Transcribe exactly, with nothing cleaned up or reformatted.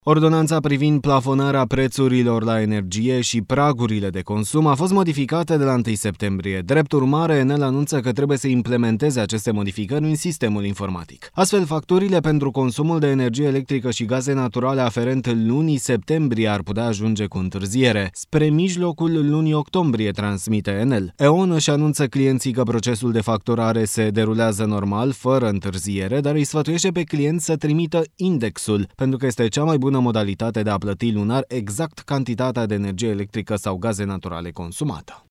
Ordonanța privind plafonarea prețurilor la energie și pragurile de consum a fost modificată de la întâi septembrie. Drept urmare, Enel anunță că trebuie să implementeze aceste modificări în sistemul informatic. Astfel, facturile pentru consumul de energie electrică și gaze naturale aferent lunii septembrie ar putea ajunge cu întârziere. Spre mijlocul lunii octombrie, transmite Enel. E O N își anunță clienții că procesul de facturare se derulează normal, fără întârziere, dar îi sfătuiește pe clienți să trimită indexul, pentru că este cea mai bună modalitate de a plăti lunar exact cantitatea de energie electrică sau gaze naturale consumată.